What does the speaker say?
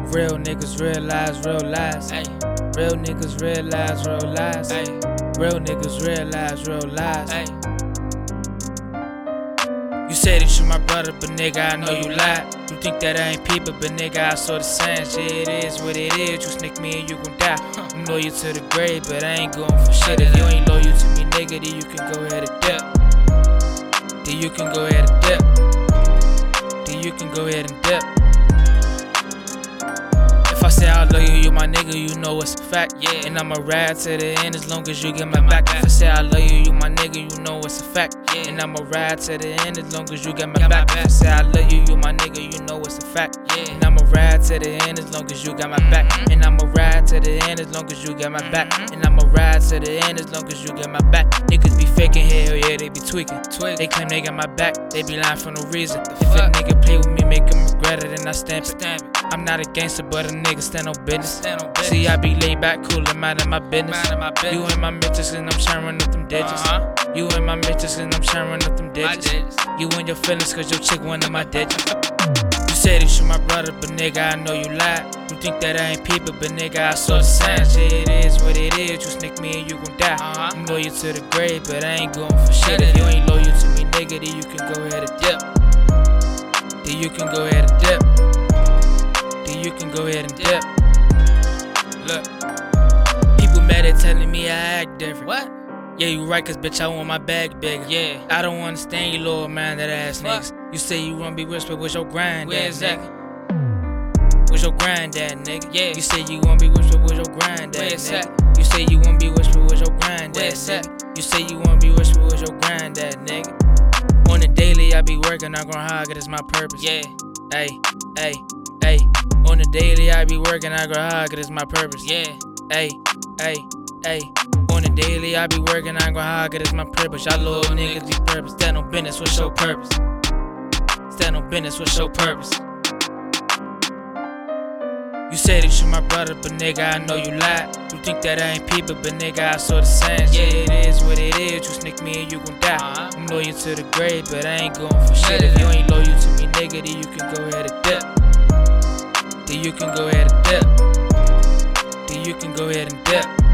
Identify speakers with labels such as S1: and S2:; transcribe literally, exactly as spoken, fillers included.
S1: Real niggas realize real lies. Ay. Real niggas realize real lies. Ay. Real niggas realize real lies. Ay. You say that you my brother, but nigga, I know you lied. You think that I ain't people, but nigga, I saw the signs. Yeah, it is what it is. You sneak me and you gon' die. I'm loyal to the grave, but I ain't going for shit. If you ain't loyal to me, nigga, then you can go ahead and dip. Then you can go ahead and dip. Then you can go ahead and dip. If I say I love you, you my nigga, you know it's a fact, yeah. And I'ma ride to the end as long as you get my back. If I say I love you, you my nigga, you know it's a fact, yeah. And I'ma ride to the end as long as you get my back. If I say I love you, you my nigga, you know it's a fact, yeah. And I'ma ride to the end as long as you got my back. And I'ma ride to the end as long as you get my back. And I'ma ride to the end as long as you get my back. Niggas be faking, hell yeah, they be tweaking. They claim they got my back, they be lying for no reason. If a nigga play with me, make him regret it, and I stamp it. I'm not a gangster, but a nigga stand on business. Stand on business. See, I be laid back, cool, and minding my business. My business. You in my mentions, and I'm sharing up them digits. Uh-huh. You in my mentions, and I'm sharing up them digits. You in your feelings, cause your chick one of my digits. You say that you my brother, but nigga, I know you lied. You think that I ain't people, but nigga, I saw the signs. Yeah, it is what it is. You sneak me and you gon' die. Uh-huh. I'm loyal to the grave, but I ain't going for shit. If you ain't loyal to me, nigga, then you can go ahead and dip. Then you can go ahead and dip. Then you can go ahead and dip. Look, people mad at telling me I act different. What? Yeah, you right, cause bitch, I want my bag bigger. Yeah, I don't understand you little man, that ass niggas. You say you wanna be rich, but where's your granddad? Where is that? Where's your granddad, nigga? Yeah. You say you wanna be rich, but where's your granddad? Where is that? You say you wanna be rich, but where's your granddad? Where is that? You say you wanna be rich, but where's your granddad, nigga? On the daily, I be working, I grind hard, cause it's my purpose. Yeah. Hey, hey, hey. On the daily, I be working, I grind hard, cause it's my purpose. Yeah. Hey, hey, hey. On the daily, I be working, I grind hard, cause it's my purpose. Y'all little niggas be purpose. Stand on business, what's your purpose? Stand on business, what's your purpose? You say that you my brother, but nigga, I know you lied. You think that I ain't people, but nigga, I saw the signs. Yeah, it is what it is. You sneak me and you gon' die. Uh-huh. I'm loyal to the grave, but I ain't going for shit. If you ain't loyal to me, nigga, then you can go ahead and dip. Then you can go ahead and dip. Then you can go ahead and dip.